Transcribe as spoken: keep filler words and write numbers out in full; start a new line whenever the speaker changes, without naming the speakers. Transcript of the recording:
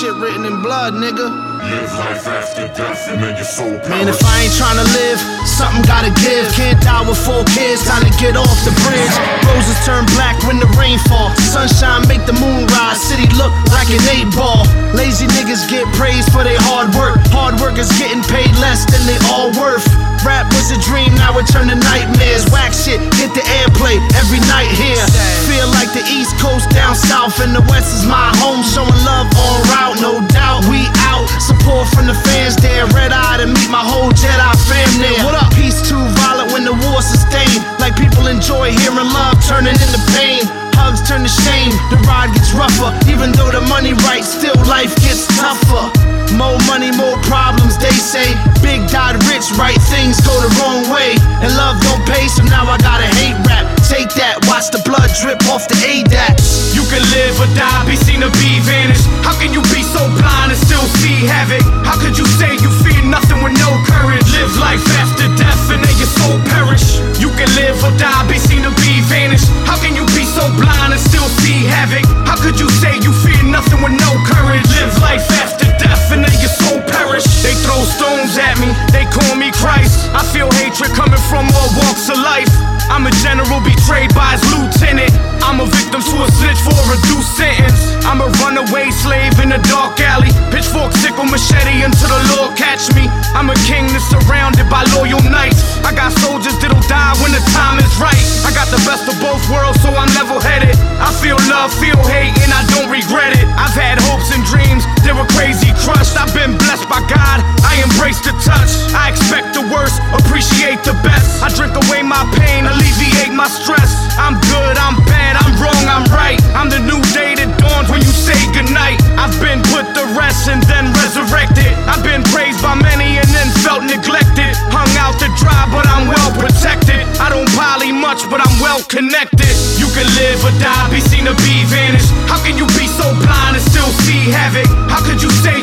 shit written in blood, nigga.
Live life after death and then your soul perish.
Man, if I ain't tryna live, something gotta give. Can't die with four kids, time to get off the bridge. Roses turn black when the rain fall. Sunshine make the moon rise, city look like an eight ball. Lazy niggas get praised for their hard work. Hard workers getting paid less than they all worth. Rap was a dream, now it turned to nightmares. Whack shit, hit the airplay every night here. Feel like the East Coast down south and the West is my home. Showing love on route, no doubt we out. Support from the fans there, red eye to meet my whole Jedi fam there. What up? Peace too violent when the war sustained. Like people enjoy hearing love turning into pain. Hugs turn to shame, the ride gets rougher. Even though the money right, still life gets tougher. More money, more problems, they say. Big died rich, right things go the wrong way. And love don't pay, so now I gotta hate rap. Take that, watch the blood drip off the A D A C.
You can live or die, be seen or be vanished. How can you be so blind and still see havoc? How could you say you fear nothing with no courage? Live life after death and then your soul perish. You can live or die, be seen or be vanished. How can you be so blind and still see havoc? How could you say you fear nothing with no courage? Live life after death and then your soul perish. They throw stones at me, they call me Christ. I feel hatred coming from all walks of life. I'm a general betrayed by his lieutenant. I'm a victim to a snitch for a reduced sentence. I'm a runaway slave in a dark alley. Pitchfork, sickle, machete until the Lord catch me. I'm a king that's surrounded by loyal knights. I got soldiers that'll die when the time is right. I got the best of both worlds, so I'm level-headed. I feel love, feel hate, and I don't regret it. I've had hopes and dreams, they were crazy crushed. I've been blessed by God, I embrace the touch. I expect the worst, appreciate the best. I drink away my pain, alleviate my stress. I'm good, I'm bad, I'm wrong, I'm right. I'm the new day that dawns when you say goodnight. I've been put to rest and then resurrected. I've been praised by many and then felt neglected. Hung out to dry, but I'm well protected. I don't poly much, but I'm well connected. You can live or die, be seen or be vanished. How can you be so blind and still see havoc? How could you say